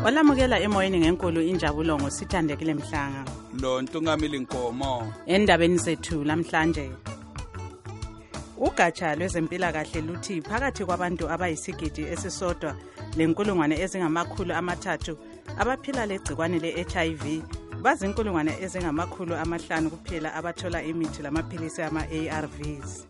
Olamukela emoyeni ngenkulu injabulo ngosithandekile Mhlanga. Lo Ntungamili Nkomo. Endabeni zethu namhlanje. Ugatsha lwezempilakahle luthi phakathi kwabantu abayisigidi esisodwa lenkulungwane ezingamakhulu amathathu abaphila legcikwane le-HIV bazinkulungwane ezingamakhulu amahlanu kuphela abathola imithi lamaphilisi ama-ARVs.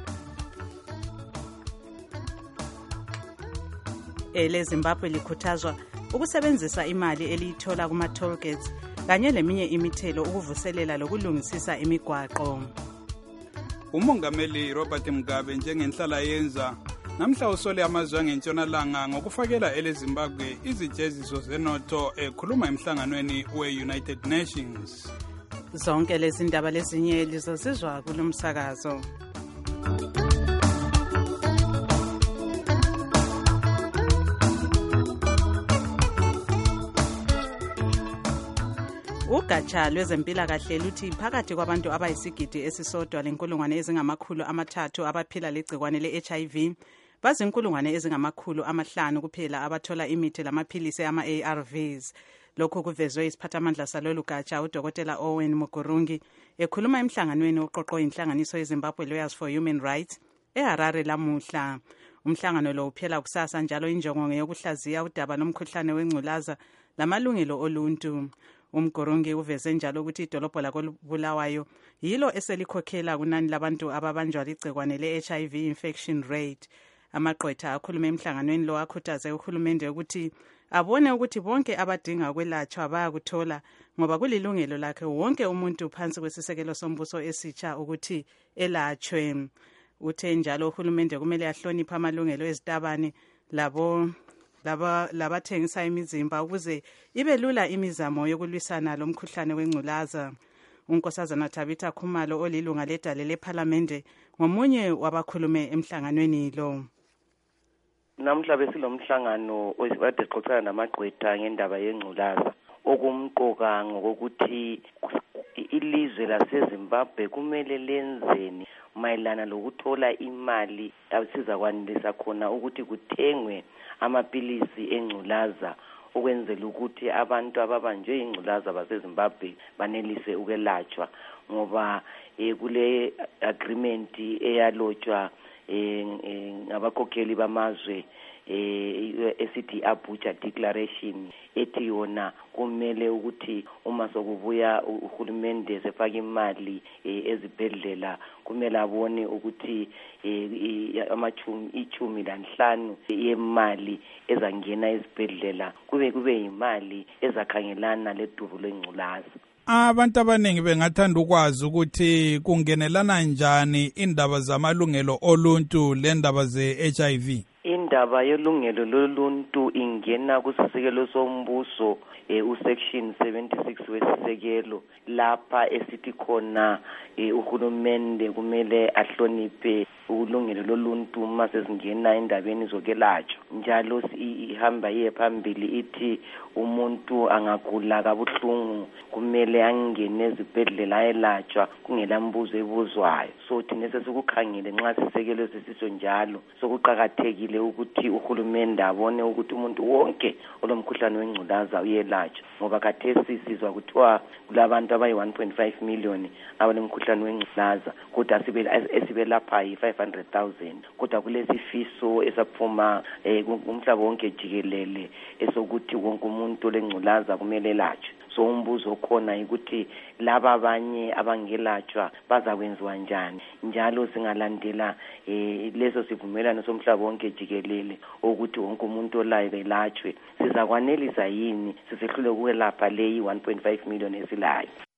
Zimbabwe likhuthazwa ukusebenzisa imali eliyithola kuma-toll gates kanye leminye imithelo ukuvuselela lokulungisisa imigwaqo. Umongameli Robert Mugabe njengenhlala yenza namhla usole amazwe angentshonalanga ngokufakela eleZimbabwe izijeziso zenotho ekhuluma emhlanganweni we-United Nations. Zonke lezi ndaba lezinye lizozizwa kulomsakazo. Ugatsha lwezempilakahle luthi phakathi kwabantu abayisigidi esisodwa lenkulungwane ezingamakhulu amathathu abaphila legcikwane le-HIV bazinkulungwane ezingamakhulu amahlanu kuphela abathola imithi lamaphilisi ama-ARVs. Lokho kuvezwe isiphathamandla salolu gatsha uDokotela Owen Mugurungi ekhuluma emhlanganweni oqoqwe inhlanganiso yeZimbabwe Lawyers for Human Rights eHarare lamuhla. Umhlangano lo uphela kusasa njalo injongo ngeyokuhlaziya udaba nomkhuhlane wengculaza lamalungelo oluntu. Umgurungi uveze njalo ukuthi idolobho lakoBulawayo yilo eselikhokhela kunani labantu ababanjwa ligcikwane le-HIV infection rate. Amaqwetha akhulume emhlanganweni lo akhuthaze uhulumende ukuthi abone ukuthi bonke abadinga ukwelatshwa bayakuthola ngoba kulilungelo lakhe wonke umuntu phansi kwesisekelo sombuso esitsha ukuthi elatshwe. Uthe njalo uhulumende kumele ahloniphe amalungelo ezitabane labathengisa imizimba ukuze ibe lula imizamo yokulwisana lomkhuhlane wengculaza. Unkosazana Tabitha Khumalo olilunga ledale leParlamente ngomunye wabakhulume emhlanganweni lo. Namhla besilomhlangano owade xoxana namagqwetha ngendaba yengculaza. Okumqoka ngokuthi ilizwe laseZimbabwe kumele lenzeni mayelana lokuthola imali abasiza kwanelisa khona ukuthi kuthengwe amaphilisi engculaza ukwenzela ukuthi abantu ababanjwe ingculaza baseZimbabwe banelise ukwelatshwa ngoba kule agreement eyalotshwa ngabakhokheli bamazwe esithi Abuja Declaration ethi yona kumele ukuthi uma sokubuya uhulumende sefaka imali ezibhedlela kumele abone ukuthi ichumi lanhlanu yemali ezangena ezibhedlela kube imali ezakhangelana ledubo lengculaza. Abantu abaningi bengathanda ukwazi ukuthi kungenelana njani indaba zamalungelo oluntu lendaba ze-HIV. Indaba yelungelo loluntu ingena kusisekelo sombuso usection 76 wesisekelo lapha esithi khona uhulumende kumele ahloniphe ulungelo loluntu mase singena endabeni zokelatshwa. Njalo ihamba iye phambili ithi umuntu angagula kabuhlungu kumele angene ezibhedlela ayelatshwa kungela mbuzo ebuzwayo. So thina sesikukhangele nxa sisekelo sesiso njalo sokuqhakathekile ukuthi uhulumende abone ukuthi umuntu wonke olomkhuhlane wengculaza uyelatshwa ngoba khathesi sizwa kuthiwa kulabantu abayi 1.5 million abalomkhuhlane wengculaza kodwa esibelapha yi-500,000 kodwa kulesifiso esaphuma umhlaba wonke jikelele esokuthi wonke umuntu olengculaza kumele elatshwe. So umbuzo khona ukuthi laba abanye abangelatshwa bazakwenziwa njani njalo singalandela leso sivumelano somhlaba wonke jikelele ukuthi wonke umuntu olayo elatshwe sizakwanelisa yini sisehlule ukwelapha leyi 1.5 million esilayo.